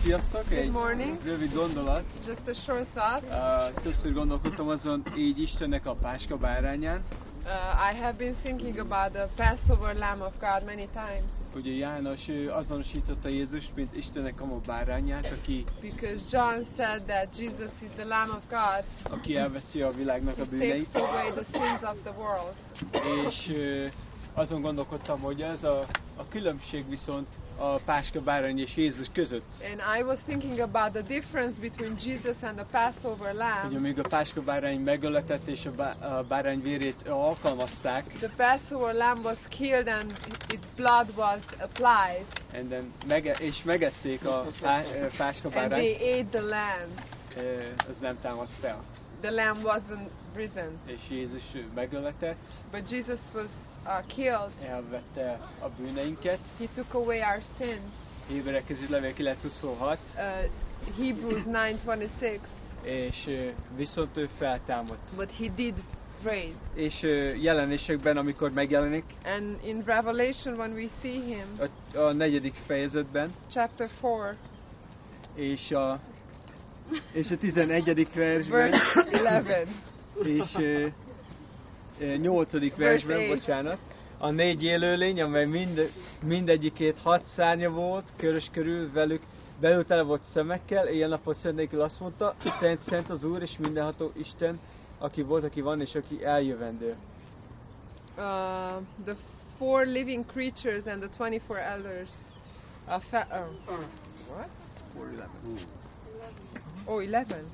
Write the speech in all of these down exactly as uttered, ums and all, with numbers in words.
Sziasztok! Good Egy morning. rövid gondolat. Just a short thought. Uh, többször gondolkodtam azon így Istennek a páska bárányán. Uh, I have been thinking about the Passover Lamb of God many times. Ugye János ő azonosította Jézust, mint Istennek a bárányát, aki, Because John said that Jesus is the Lamb of God. aki elveszi a világnak a He bűneit. takes away the sins of the world. És uh, azon gondolkodtam, hogy ez a, a különbség viszont a páska bárány és Jézus között. And I was thinking about the difference between Jesus and the Passover Hogy Lamb. amíg a páska bárány megöletett és a, bá, a bárány vérét alkalmazták, The Passover Lamb was killed and its blood was applied. and then mege, és megették a pá, páska And bárányt, they ate the lamb. az nem támadt fel. The lamb wasn't risen. És Jézus megöletett, But Jesus was uh, killed. elvette a bűneinket. He took away our sins. Héberek levél kilenc huszonhat, Uh, Hebrews nine twenty-six. és ö, viszont ő feltámadt. But he did raise. És ö, jelenésekben, amikor megjelenik, And in Revelation, when we see him, a, a negyedik fejezetben, chapter four, és a, és a tizenegyedik versben, verse eleven, és ö, ö, nyolcadik Verse versben, eight. bocsánat, a négy élőlény, amely mind, mindegyikét hat szárnya volt, körös körül velük, belül tele volt szemekkel, éjjel-nappal szent nélkül azt mondta, szent, szent az Úr és mindenható Isten, aki volt, aki van és aki eljövendő. uh, the four living creatures and the twenty-four elders. Uh, fa- uh, what? Oh, eleven.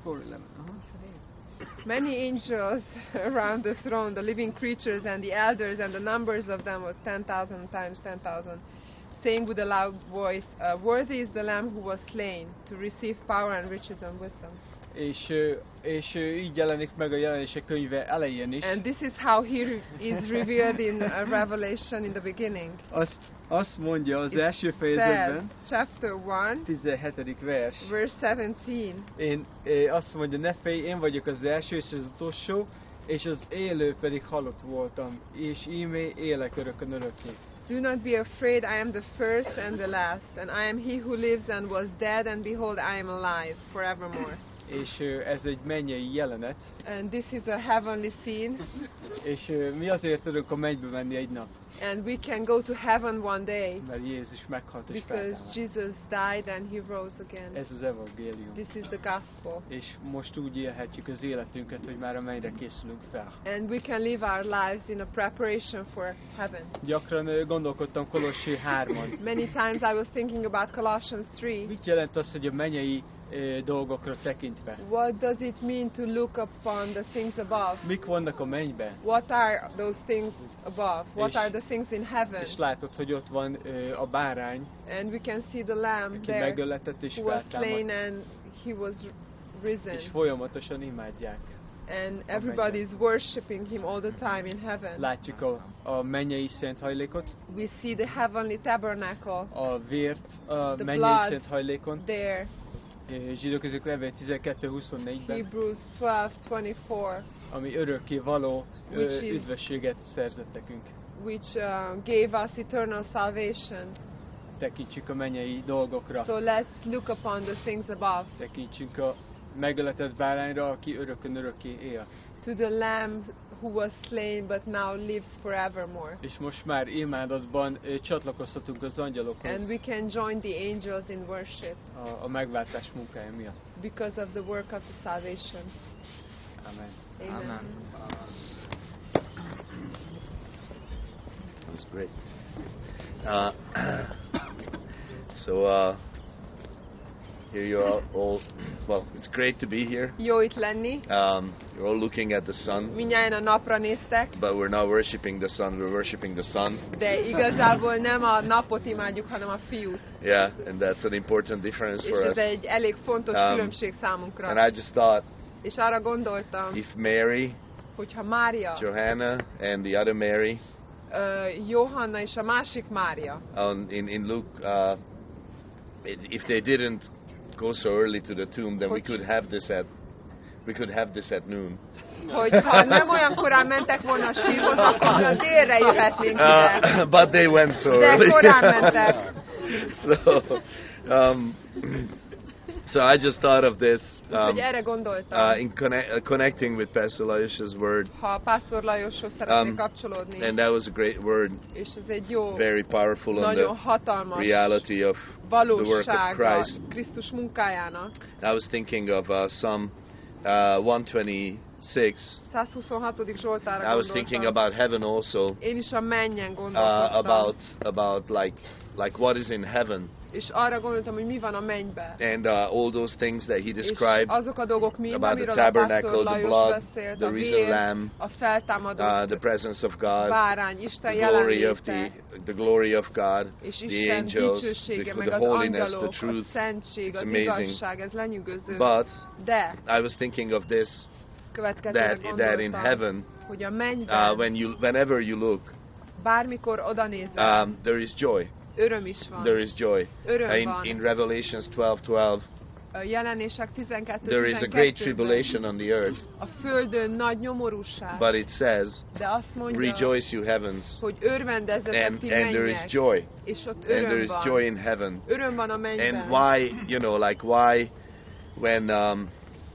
Many angels around the throne, the living creatures and the elders, and the numbers of them was ten thousand times ten thousand, saying with a loud voice, uh, Worthy is the Lamb who was slain, to receive power and riches and wisdom. És, ö, és ö, így jelenik meg a jelenések könyve elején is. And this is how he re- is revealed in uh, Revelation in the beginning. Azt, azt mondja az It első says, fejezetben, chapter one, tizenhetedik vers. verse seventeen, Én, é, azt mondja, ne félj, én vagyok az első és az utolsó, és az élő pedig halott voltam, és ímé élek örökön örökké. Do not be afraid, I am the first and the last, and I am he who lives and was dead, and behold, I am alive forevermore. És ö, ez egy mennyei jelenet, And this is a heavenly scene, és ö, mi azért tudunk a mennybe menni egy nap, and we can go to heaven one day mert Jézus meghalt és because feltámadt. Jesus died and he rose again. Ez az evangélium. This is the gospel. És most úgy élhetjük az életünket, hogy már a mennyre készülünk fel. And we can live our lives in a preparation for heaven. Gyakran ö, gondolkodtam Kolossé hárman. Many times I was thinking about Colossians three. Mit jelent az, hogy a mennyei ö, dolgokra tekintve? What does it mean to look upon the things above? Mik vannak a mennyben? What are those things above? What És- are the things in heaven? És látod, hogy ott van ö, a bárány, And we can see the lamb aki there megöletett és who was slain feltámadt, and he was és risen. folyamatosan imádják. And everybody is worshipping him all the time in heaven. Látjuk a, a mennyei szent hajlékot, We see the heavenly tabernacle a vért a The mennyei blood. szent hajlékon, there. Zsidóközök levél tizenkettő huszonnégyben, Hebrews twelve twenty-four, ami örökké való ö, Which is- üdvösséget szerzett nekünk. which uh, gave us eternal salvation. Tekintsük a mennyei dolgokra, So let's look upon the things above, tekintsünk a megöletett bárányra, aki örökön örökké él. to the Lamb who was slain but now lives forevermore. És most már imádatban ö, csatlakozhatunk az angyalokhoz And we can join the angels in worship a, a megváltás munkája miatt. because of the work of the salvation. Amen. Amen. Amen. That was great. Uh, so uh, here you are all. Well, it's great to be here. Jó itt lenni. Um, you're all looking at the sun, Mindnyájan a napra néztek, but we're not worshiping the sun. We're worshiping the Son. de igazából nem a napot imádjuk, hanem a fiút. Yeah, and that's an important difference És for ez us. egy elég fontos Um, különbség számunkra. And I just thought, És arra gondoltam, if Mary, hogyha Mária, Johanna, and the other Mary, uh, Johanna és a másik Mária, on, in in Luke, uh, if they didn't go so early to the tomb, then we could have this at we could have this at noon. hogyha nem olyan korán mentek volna a sírhoz, akkor a délre jöhetnénk ide. Uh, but they went so De early. korán mentek. So, um, So I just thought of this um, Úgyhogy erre gondoltam. uh, in conne- uh, connecting with Pastor Lajos's word, Ha Pásztor Lajoshoz szeretnék Um, kapcsolódni, and that was a great word, és ez egy jó, very powerful on nagyon the hatalmas reality of the work of valósága Christ. Krisztus munkájának. I was thinking of uh, Psalm uh, one twenty-six. száz huszonhatodik Zsoltárra I was thinking gondoltam. about heaven also, Én is a mennyen uh, gondolkodtam. about about like like what is in heaven, És arra gondoltam, hogy mi van a mennyben. and uh, all those things that he És described azok a dolgok mind, about the amiről a tabernacle, Pásztor the Lajos blood, beszélt, the a risen vér, lamb, a feltámadott uh, the presence of God, bárány, Isten the glory of the jelenléte, the glory of God, és the Isten angels, dicsősége, the, meg the az holiness, the angyalok, a truth. szentség, It's az amazing. igazság, ez lenyűgöző. But De I was thinking of this, következőre that that in gondoltam, heaven, hogy a mennyben, uh, when you whenever you look, bármikor odanézel, um, there is joy. öröm is van. There is joy. Öröm Uh, in, van. in Revelations twelve twelve, A jelenések tizenkettő there is a great tribulation on the earth, a földön nagy nyomorúság, but it says, de azt mondja, "Rejoice, you heavens, hogy örvendezzetek and ti and there is mennyek, joy, és ott and there öröm is van. joy in heaven." Öröm van a mennyben. And why, you know, like why, when um,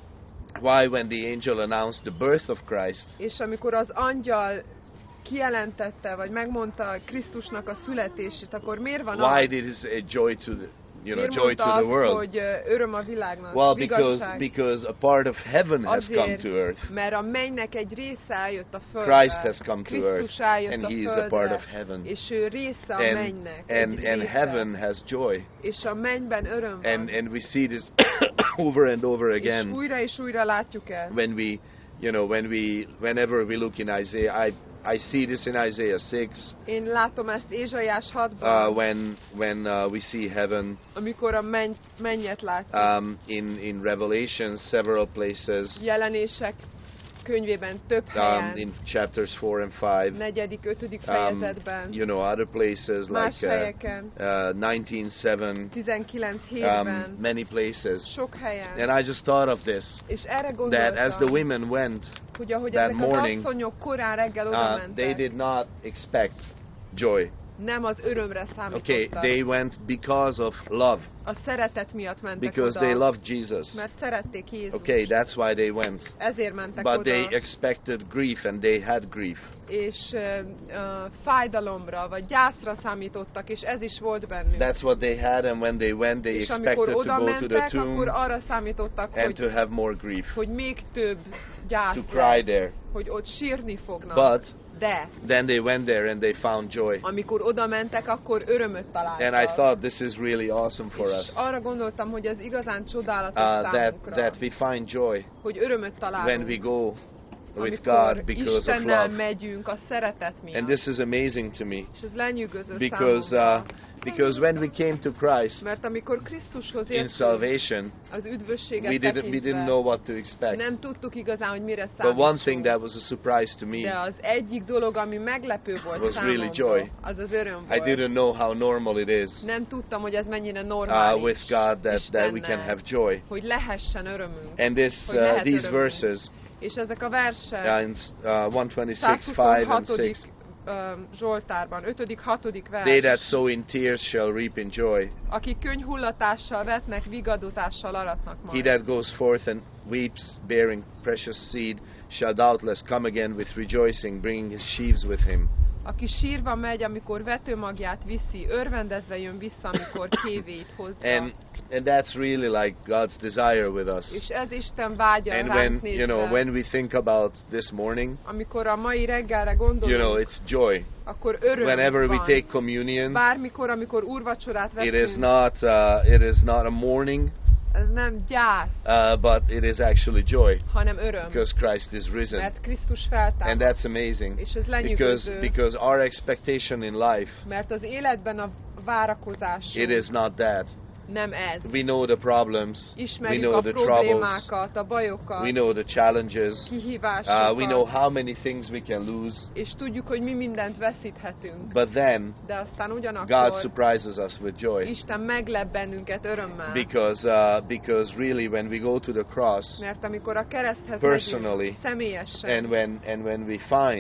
why when the angel announced the birth of Christ, És amikor az angyal kijelentette, vagy megmondta Krisztusnak a születését, akkor miért van why az, did it say joy to the, you know, miért joy mondta to the azt, world? hogy ö, öröm a világnak, Well, because igazság? because a part of heaven has come Azért, to earth. mert a mennynek egy része eljött a földre. Christ has come to Krisztus earth, eljött and a he is a földre, part of heaven. és ő része a And mennynek. and egy and része. heaven has joy, És a mennyben öröm van. and and we see this over and over és again újra és újra látjuk el. when we, you know, when we whenever we look in Isaiah. I I see this in Isaiah six, Én látom ezt Ézsaiás hatban, uh, when when uh, we see heaven. amikor a menny, mennyet látjuk. Um, in in Revelation, several places, Jelenések könyvében több helyen, um, in chapters four and five, negyedik, ötödik um, fejezetben, you know, other places más like uh, helyeken, uh, nineteen seven, tizenkilenc um, hétben, many places. sok helyen. And I just thought of this, És erre that gondoltam, as the women went, hogy ahogy that ezek morning, az asszonyok korán reggel oda uh, they mentek, did not expect joy. nem az örömre számítottak. Okay, they went because of love, A szeretet miatt mentek because oda, they loved Jesus. mert szerették Jézust. Okay, that's why they went. Ezért mentek But oda, they expected grief, and they had grief. és uh, uh, fájdalomra, vagy gyászra számítottak, és ez is volt bennük. That's what they had, and when they went, they és expected amikor to oda go to the mentek, tomb akkor arra számítottak, and hogy, to have more grief, hogy még több gyász to cry lesz, there. hogy ott sírni fognak. But De then they went there and they found joy. amikor oda mentek, akkor örömöt találtak. And I thought this is really awesome for és us, arra gondoltam, hogy ez igazán csodálatos uh, that számunkra, that we find joy hogy örömöt találunk, when we go with amikor God because of Istennel love. megyünk a szeretet miatt. And this is amazing to me, és ez lenyűgöző because számomra. uh, because when we came to Christ Mert amikor Krisztushoz in értünk, salvation, az üdvösséget we didn't we tekintve, didn't know what to expect. nem tudtuk igazán, hogy mire But one számítsunk. thing that was a surprise to me, De az egyik dolog, ami meglepő volt was számomra, really joy. az az öröm I volt. didn't know how normal it is Nem tudtam, hogy ez mennyire uh, normális with God that that we can Istennel, have joy. hogy lehessen örömünk. And this Hogy uh, lehet these örömünk. verses És ezek a versek uh, in uh, one twenty-six, five and százhuszonhatodik six. um, Zsoltárban, ötödik, hatodik vers. They that sow in tears shall reap in joy. Akik könnyhullatással vetnek, vigadozással aratnak He majd. that goes forth and weeps, bearing precious seed, shall doubtless come again with rejoicing, bringing his sheaves with him. Aki sírva megy, amikor vetőmagját viszi, örvendezve jön vissza, amikor kévét hozza. And and that's really like God's desire with us. És ez Isten vágya And ránk when nézve. you know when we think about this morning, Amikor a mai reggelre gondolunk, you know it's joy. akkor öröm Whenever we van. take communion, Bármikor, amikor úrvacsorát it veszünk, is not uh, it is not a mourning, ez nem gyász, uh, but it is actually joy hanem öröm. because Christ is risen, Mert Krisztus and feltámad. that's amazing. És ez Because lenyűgöző, because our expectation in life, mert az életben a várakozás it is not that. nem ez. We know the problems, we Ismerjük know a the troubles, problémákat, a bajokat, we know the challenges, kihívásokat, uh, we know how many things we can lose, és tudjuk, hogy mi mindent veszíthetünk. but then De aztán God ugyanakkor surprises us with joy, Isten meglep bennünket örömmel. because uh, because really when we go to the cross, Mert amikor a kereszthez personally, megyünk, személyesen, and when and when we find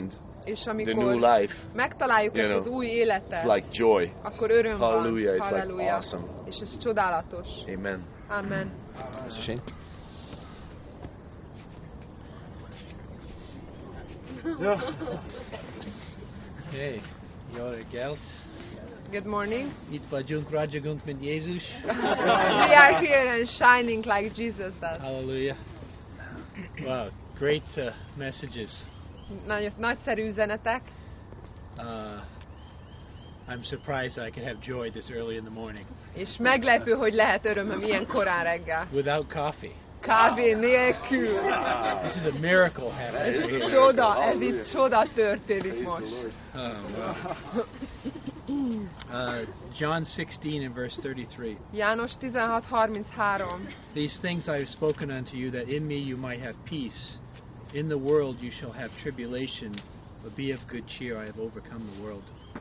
És the new amikor life, megtaláljuk you ezt az know, új életet, it's like joy. akkor öröm Hallelujah, van. it's like Halleluja. awesome. És ez csodálatos. Amen. Amen. Mister Shane? Hey, jó reggelt! Good morning. Itt vagyunk, ragyogunk, mint Jézus. We are here and shining like Jesus does. Hallelujah. Wow, great uh, messages. Nagy, nagyszerű üzenetek. Uh, I'm surprised I can have joy this early in the morning És meglepő, hogy lehet örömöm ilyen korán reggel. without coffee. Kávé nélkül. This is a miracle happening here. Csoda, ez itt csoda történik most. Oh, wow. Uh, John sixteen and verse thirty-three. János tizenhat harminchárom. These things I have spoken unto you, that in me you might have peace. In the world you shall have tribulation, but be of good cheer, I have overcome the world.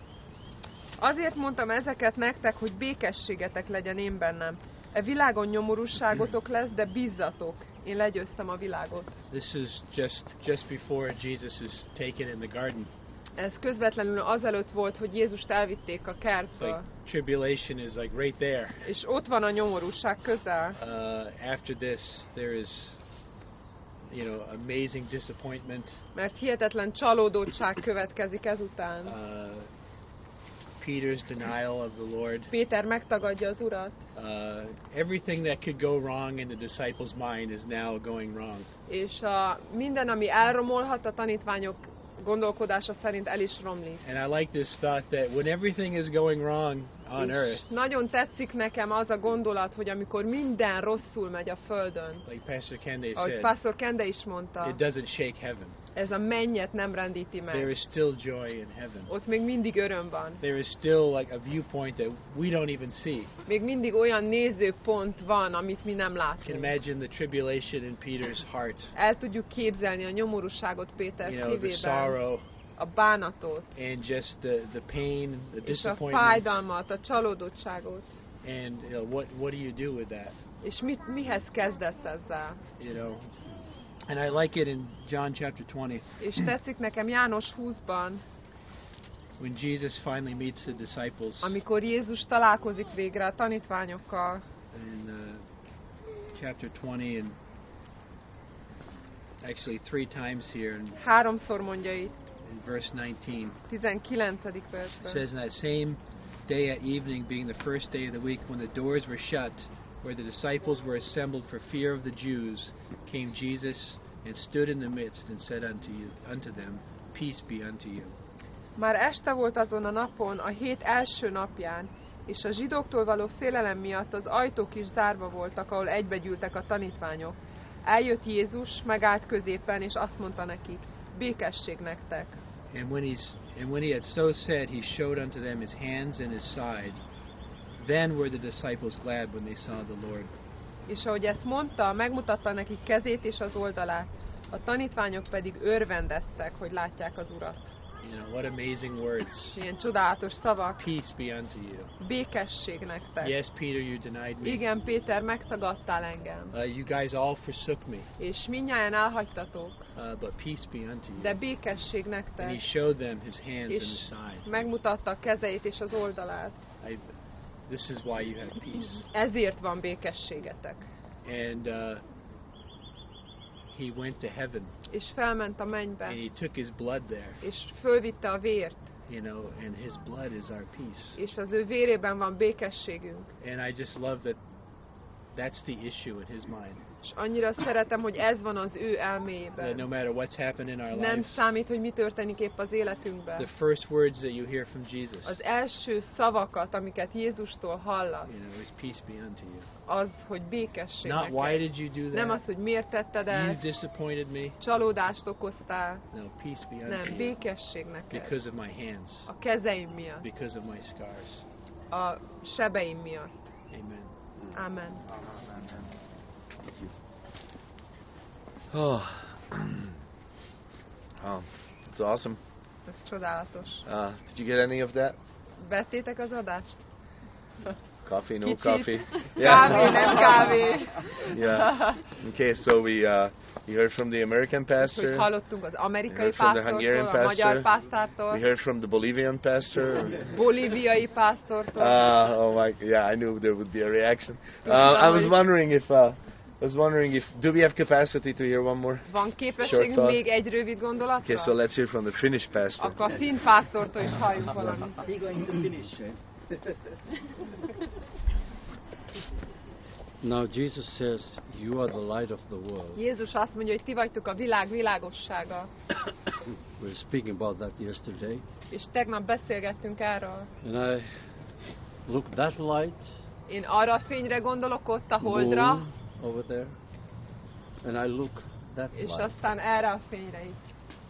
Azért mondtam ezeket nektek, hogy békességetek legyen én bennem. E világon nyomorúságotok lesz, de bízzatok, én legyőztem a világot. This is just just before Jesus is taken in the garden. Ez közvetlenül azelőtt volt, hogy Jézust elvitték a It's kertből. like tribulation is like right there. És ott van a nyomorúság közel. Uh, after this, there is, you know, amazing disappointment. Mert hihetetlen csalódottság következik ezután. Uh, Peter's denial of the Lord. Péter megtagadja az Urat. Uh, everything that could go wrong in the disciples' mind is now going wrong. És a, minden, ami elromolhat a tanítványok gondolkodása szerint el is romlik. And I like this thought that when everything is going wrong on És earth, nagyon tetszik nekem az a gondolat, hogy amikor minden rosszul megy a Földön, like Pastor Kende ahogy said, Pastor Kende is mondta, it doesn't shake heaven. ez a mennyet nem rendíti There meg. is still joy in heaven. Ott még mindig öröm van. There is still like a viewpoint that we don't even see. Még mindig olyan nézőpont van, amit mi nem You can látunk. imagine the tribulation in Peter's heart. El tudjuk képzelni a nyomorúságot Péter You know, the szívében, sorrow a bánatot, and just the, the pain, the és a disappointment. fájdalmat, a csalódottságot. And you know, what what do you do with that? És mit, mihez kezdesz ezzel? You know, and I like it in John chapter twenty És tetszik nekem János húszban, when Jesus finally meets the disciples. amikor Jézus találkozik végre a tanítványokkal. In uh, chapter twenty, and actually three times here in, Háromszor mondja itt, in verse nineteen. tizenkilencedik It versben. says, in that same day at evening, being the first day of the week, when the doors were shut, where the disciples were assembled for fear of the Jews, came Jesus and stood in the midst and said unto you, unto them, Peace be unto you. Már este volt azon a napon, a hét első napján, és a zsidóktól való félelem miatt az ajtók is zárva voltak, ahol egybegyűltek a tanítványok. Eljött Jézus, megállt középen, és azt mondta nekik, békesség nektek. And when he's and when he had so said, he showed unto them his hands and his side. Then were the disciples glad when they saw the Lord. És ahogy ezt mondta, megmutatta nekik kezét és az oldalát. A tanítványok pedig örvendeztek, hogy látják az Urat. You know, what amazing words. Ilyen csodálatos szavak. Peace be unto you. Békesség nektek. Yes, Peter, you denied me. Igen, Péter, megtagadtál engem. Uh, you guys all forsook me. És mindnyájan elhagytatok. Uh, but peace be unto you. De békesség And he nektek. showed them his hands and És his side. megmutatta a kezeit és az oldalát. I, this is why you have peace. Ezért van békességetek. And uh, he went to heaven És felment a mennybe. and he took his blood there. És fölvitte a vért. You know, and his blood is our peace. És az ő vérében van békességünk. And I just love that that's the issue in his mind. És annyira szeretem, hogy ez van az ő That no elméjében. matter what's happened in our Nem lives, számít, hogy mi történik épp az életünkben. the first words that you hear from Jesus, Az első szavakat, amiket Jézustól hallasz, you know, is peace be unto you. az, hogy békesség Not why neked. did you do Nem that? az, hogy miért tetted You ezt, disappointed me. csalódást okoztál. No, peace be unto Nem, you. békesség neked. Because of my hands, A kezeim miatt, because of my scars. a sebeim miatt. Amen. Amen. Oh, oh, it's awesome. Ez csodálatos. Uh, did you get any of that? Vettétek az adást? Coffee, no Kicsit. coffee. Kávé, nem kávé. Yeah. Okay, so we uh, we heard from the American Hogy pastor. hallottunk az amerikai heard from the pásztortól, Hungarian a magyar pastor. pásztortól, We heard from the Bolivian pastor. bolíviai pásztortól. Uh, oh my! Yeah, I knew there would be a reaction. Uh, I was wondering if uh, I was wondering if do we have capacity to hear one more? Van Short képességünk thought. még egy rövid gondolatra? Okay, so let's hear from the Finnish pastor. Akkor a finn pásztortól is halljunk valamit. We're going to finish. eh? Now Jesus says, you are the light of the world. Jézus azt mondja, hogy ti vagytok a világ világossága. We were speaking about that yesterday. És tegnap beszélgettünk erről. And I look that light, Én arra a fényre gondolok ott a holdra, moon over there, and I look that és light. aztán erre a fényre is.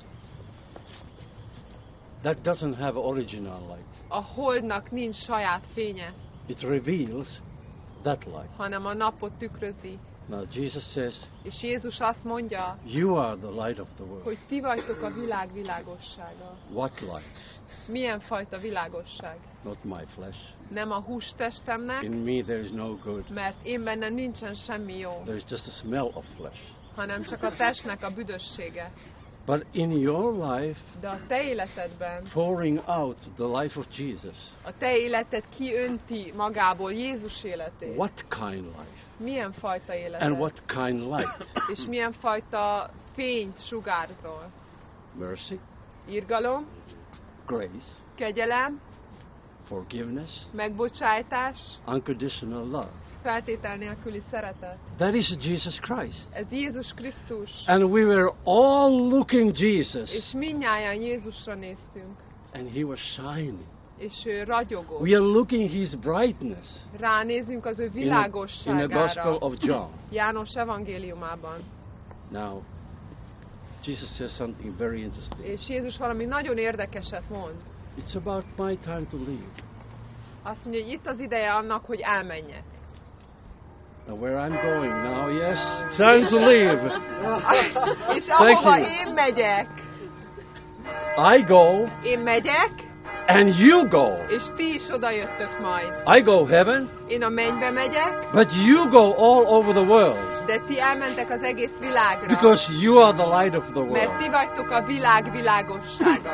That doesn't have original light. A holdnak nincs saját fénye, It reveals that light. hanem a napot tükrözi. Now Jesus says, És Jézus azt mondja, you are the light of the world. hogy ti vagytok a világ világossága. What light? Milyen fajta világosság? Not my flesh. Nem a hústestemnek, In me there is no good. mert én bennem nincsen semmi jó, There is just a smell of flesh. hanem csak a testnek a büdössége. But in your life, De a te életedben, pouring out the life of Jesus, a te életed kiönti magából Jézus életét. what kind life? Milyen fajta életed? And what kind light? És milyen fajta fényt sugárzol? Mercy, Irgalom, grace, kegyelem, forgiveness, megbocsájtás, unconditional love. feltétel nélküli szeretet. That is Jesus Christ. Ez Jézus Krisztus. And we were all looking Jesus, És mindnyájan Jézusra néztünk. and he was shining. És ő ragyogott. We are looking his brightness Ránézünk az ő in the, in the világosságára. Gospel of John. János evangéliumában. Now, Jesus says something very interesting. És Jézus valami nagyon érdekeset mond. It's about my time to leave. Azt mondja, hogy itt az ideje annak, hogy elmenjek. Now, where I'm going now, yes, time to leave. És ahova you. én megyek, I go, én megyek, and you go. és ti is oda jöttök majd. I go heaven, Én a mennybe megyek, but you go all over the world, de ti elmentek az egész világra. because you are the light of the Mert world. ti vagytok a világ világossága.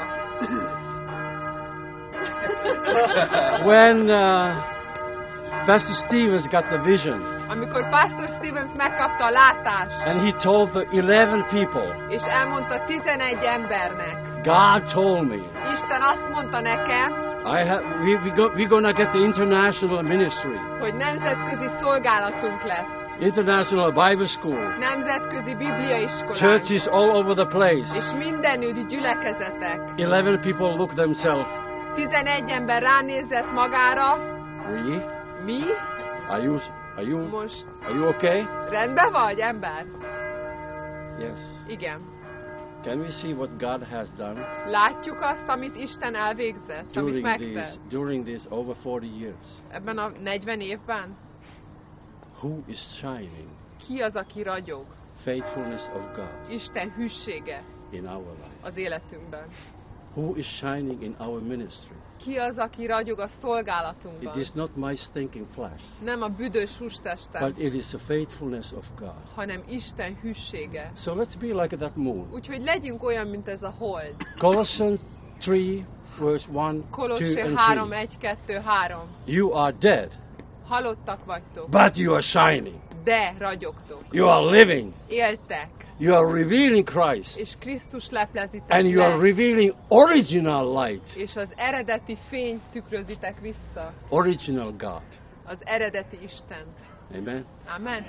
When uh, Pastor Stevens got the vision, Amikor Pastor Stevens megkapta a látást, and he told the eleven people, és elmondta tizenegy embernek, God told me, Isten azt mondta nekem, I have, we, we go, we're going to get the international ministry, hogy nemzetközi szolgálatunk lesz. international Bible school, Nemzetközi bibliaiskolánk. churches all over the place. És mindenütt gyülekezetek. eleven people look themselves, tizenegy ember ránézett magára. really? Mi? Are you, are you, Most are you okay? rendben vagy, ember? Yes. Igen. Can we see what God has done Látjuk azt, amit Isten elvégzett, amit during these, megtett. during these over forty years? Ebben a negyven évben? Who is shining? Ki az, aki ragyog? Faithfulness of God Isten hűsége in our life. az életünkben. Who is shining in our ministry? Ki az, aki ragyog a It szolgálatunkban? is not my stinking flesh, Nem a büdös hústestem, but it is the faithfulness of God. hanem Isten hűsége. So let's be like that moon. Úgyhogy legyünk olyan, mint ez a hold. Colossians three, verse one, two, Kolossé and három, three. egy, kettő, három. You are dead, Halottak vagytok, but you are shining. de ragyogtok. You are living. Éltek, You are revealing Christ. és Krisztus leplezitek And you are le, revealing original light, és az eredeti fényt tükrözitek vissza. original God. Az eredeti Istent. Amen. Amen.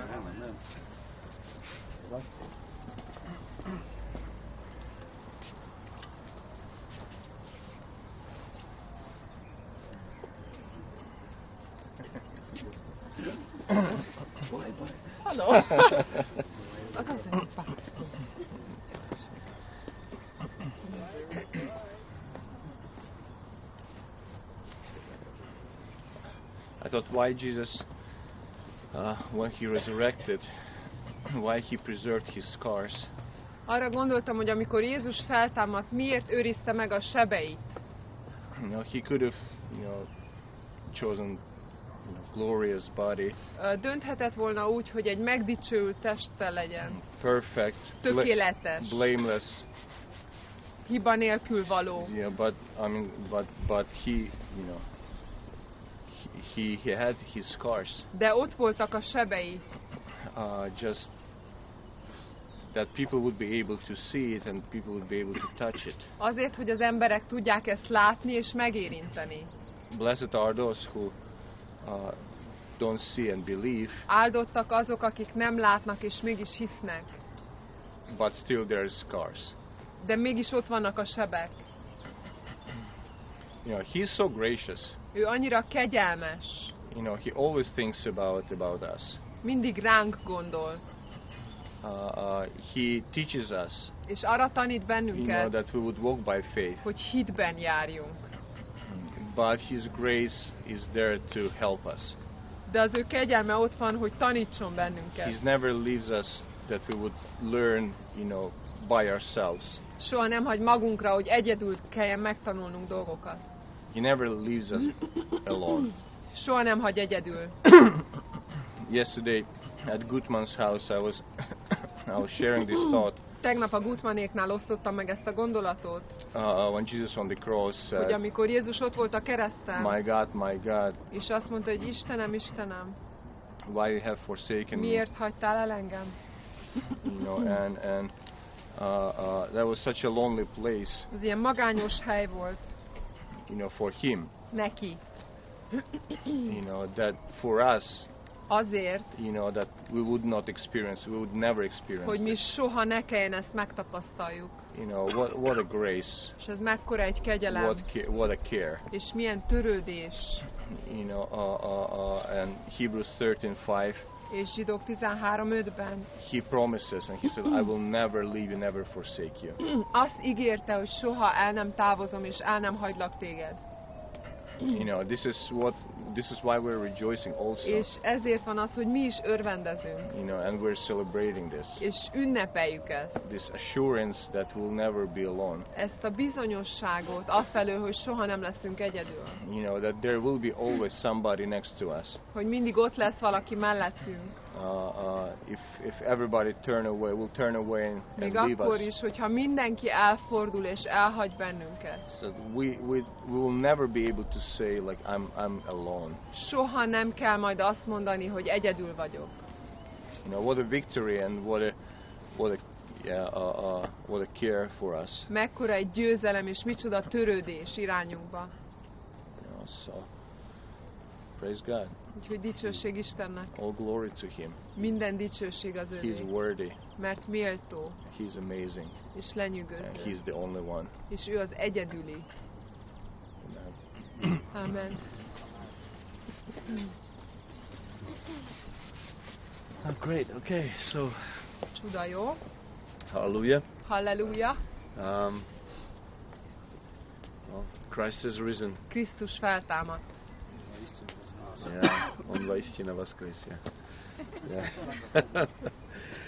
Hello. Az az egy pár. I thought why Jesus, uh, when he resurrected, why he preserved his scars. Arra gondoltam, hogy amikor Jézus feltámadt, miért őrizte meg a sebeit? You know, he could have, you know, chosen you know, glorious body, Ö, Dönthetett volna úgy, hogy egy megdicsőült teste legyen, perfect, bla- tökéletes, blameless. hiba nélkül való. Yeah, but I mean, but but he, you know, he he, he had his scars. De ott voltak a sebei, Uh, just that people would be able to see it and people would be able to touch it. azért, hogy az emberek tudják ezt látni és megérinteni. Blessed are those who uh, don't see and believe, Áldottak azok, akik nem látnak és mégis hisznek, but still there are scars. de mégis ott vannak a sebek. You know, he's so gracious. Ő annyira kegyelmes, You know, he always thinks about about us. mindig ránk gondol, Uh, uh, he teaches us, és arra tanít you know, bennünket, that we would walk by faith. hogy hitben járjunk. But his grace is there to help us. De az ő kegyelme ott van, hogy tanítson He bennünket. never leaves us that we would learn, you know, by ourselves. Soha nem hagy magunkra, hogy egyedül kelljen megtanulnunk dolgokat. He never leaves us alone. Soha nem hagy egyedül. Yesterday at Gutman's house, I was I was sharing this thought Tegnap a Gutmanéknál osztottam meg ezt a gondolatot, uh, when Jesus on the cross hogy said, amikor Jézus ott volt a kereszten, "My God, my God, és azt mondta, hogy Istenem, Istenem, why you have forsaken me?" miért hagytál el engem? You know, and and uh, uh, that was such a lonely place, Ez ilyen magányos hely volt you know, for him. neki. You know, that for us, Azért, you know, that we would not experience, we would never experience. hogy mi this. soha ne kelljen ezt megtapasztaljuk. You know, what what a grace, És ez mekkora egy kegyelem, what ca- what a care. és milyen törődés. You know, uh, uh, uh, and Hebrews thirteen five, És Zsidók tizenhárom ötben he promises, and he said, "I will never leave you, never forsake you." azt ígérte, hogy soha el nem távozom, és el nem hagylak téged. You know, this is what this is why we're rejoicing also. És ezért van az, hogy mi is örvendezünk, You know, and we're celebrating this. és ünnepeljük ezt. This assurance that we'll never be alone. Ezt a bizonyosságot afelől, hogy soha nem leszünk egyedül. You know, that there will be always somebody next to us. Hogy mindig ott lesz valaki mellettünk. Uh, uh, if if everybody turn away, will turn away and, Még and leave akkor us. is, hogyha mindenki elfordul és elhagy bennünket. So we, we we will never be able to say like I'm I'm alone. Soha nem kell majd azt mondani, hogy egyedül vagyok. You know, what a victory and what a what a yeah, uh, uh, what a care for us. Mekkora egy győzelem és micsoda törődés irányunkba. You know, so praise God. Úgyhogy dicsőség Istennek. All glory to Him. Minden dicsőség az He's övé. worthy. Mert méltó He's amazing, és and lenyűgöző. He's the only one. És ő az egyedüli. Amen. Amen. Oh, great. Okay, so Csuda, jó? hallelujah. Halleluja. Um, well, Christ is risen. Krisztus feltámadt. Yeah, он воистину воскрес. Yeah. Yeah.